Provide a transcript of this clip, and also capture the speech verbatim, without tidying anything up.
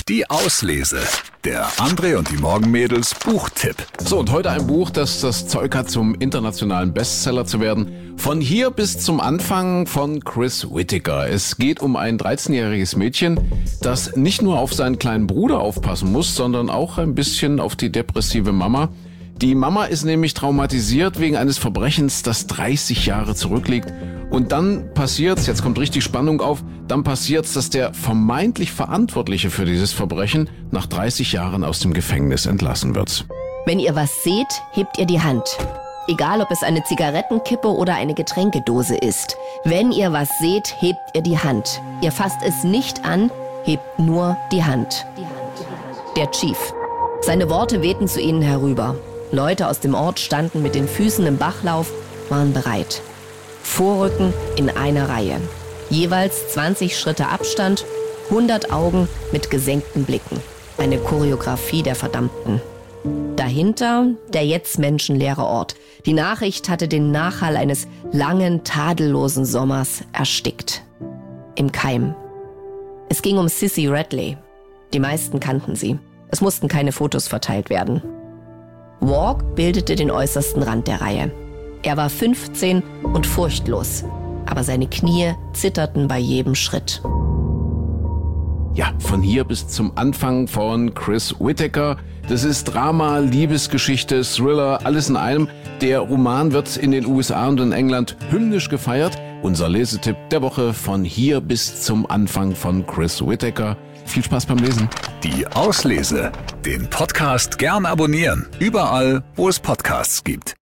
Die Auslese. Der André und die Morgenmädels Buchtipp. So, und heute ein Buch, das das Zeug hat, zum internationalen Bestseller zu werden. Von hier bis zum Anfang von Chris Whittaker. Es geht um ein dreizehnjähriges Mädchen, das nicht nur auf seinen kleinen Bruder aufpassen muss, sondern auch ein bisschen auf die depressive Mama. Die Mama ist nämlich traumatisiert wegen eines Verbrechens, das dreißig Jahre zurückliegt. Und dann passiert's, jetzt kommt richtig Spannung auf, dann passiert's, dass der vermeintlich Verantwortliche für dieses Verbrechen nach dreißig Jahren aus dem Gefängnis entlassen wird. Wenn ihr was seht, hebt ihr die Hand. Egal, ob es eine Zigarettenkippe oder eine Getränkedose ist. Wenn ihr was seht, hebt ihr die Hand. Ihr fasst es nicht an, hebt nur die Hand. Der Chief. Seine Worte wehten zu ihnen herüber. Leute aus dem Ort standen mit den Füßen im Bachlauf, waren bereit. Vorrücken in einer Reihe. Jeweils zwanzig Schritte Abstand, hundert Augen mit gesenkten Blicken. Eine Choreografie der Verdammten. Dahinter der jetzt menschenleere Ort. Die Nachricht hatte den Nachhall eines langen, tadellosen Sommers erstickt. Im Keim. Es ging um Sissy Radley. Die meisten kannten sie. Es mussten keine Fotos verteilt werden. Walk bildete den äußersten Rand der Reihe. Er war fünfzehn und furchtlos, aber seine Knie zitterten bei jedem Schritt. Ja, von hier bis zum Anfang von Chris Whittaker. Das ist Drama, Liebesgeschichte, Thriller, alles in einem. Der Roman wird in den U S A und in England hymnisch gefeiert. Unser Lesetipp der Woche: Von hier bis zum Anfang von Chris Whittaker. Viel Spaß beim Lesen. Die Auslese. Den Podcast gern abonnieren. Überall, wo es Podcasts gibt.